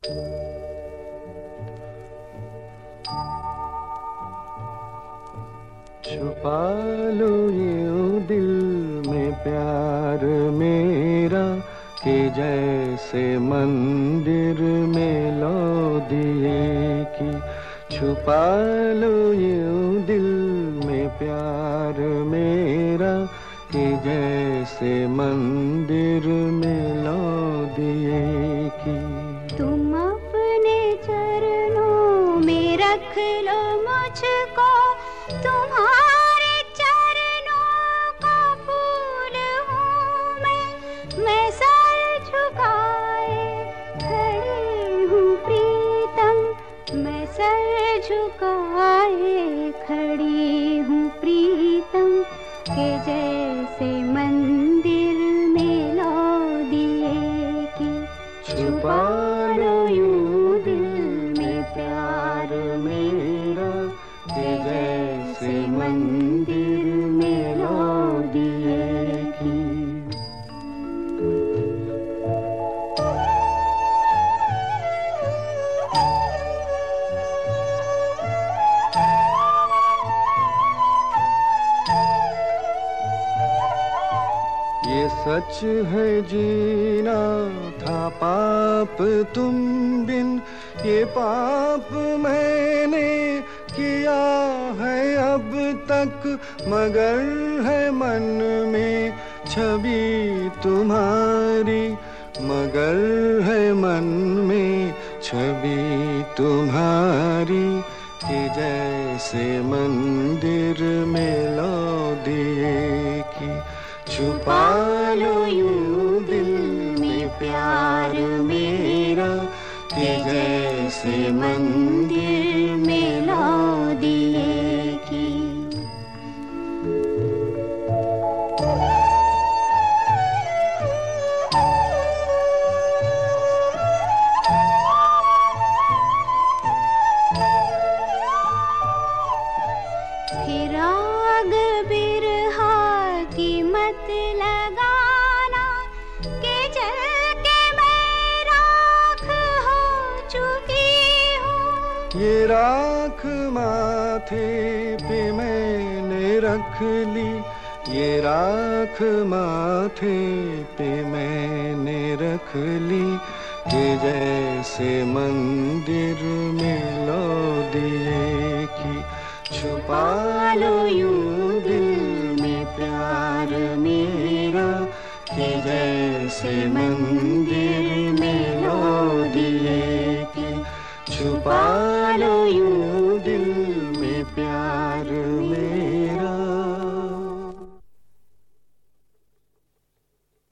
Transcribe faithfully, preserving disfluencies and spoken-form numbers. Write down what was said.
छुपा लो यूं दिल में प्यार मेरा कि जैसे मंदिर में लो दिए की। छुपा लो यूं दिल में प्यार मेरा कि जैसे मंदिर में लो दिए की। तुम अपने चरणों में रख लो मुझको, तुम्हारे चरणों का फूल हूँ मैं। मैं सर झुकाए खड़ी हूँ प्रीतम, मैं सर झुकाए खड़ी हूँ प्रीतम के जैसे मंदिर में लो दिए की। छुपा लो यूं दिल में प्यार मेरा कि जैसे मंदिर में लो दिए की। ये सच है जीना था पाप तुम बिन, ये पाप मैंने किया है अब तक, मगर है मन में छवि तुम्हारी, मगर है मन में छवि तुम्हारी कि जैसे मंदिर में लो दिए की। छुपा लो यूं दिल में प्यार मेरा कि जैसे मंदिर में लो दिए की। फिर आग बिरहा की मत लगाना कि जल के मैं राख हो चुकी हूँ। ये राख माथे पे मैंने रख ली, ये राख माथे पे मैंने रख ली कि जैसे मंदिर में लो दिए की। छुपा लो यूं दिल में प्यार मेरा कि जैसे मंदिर में लो दिए की। छुपा लो यूं दिल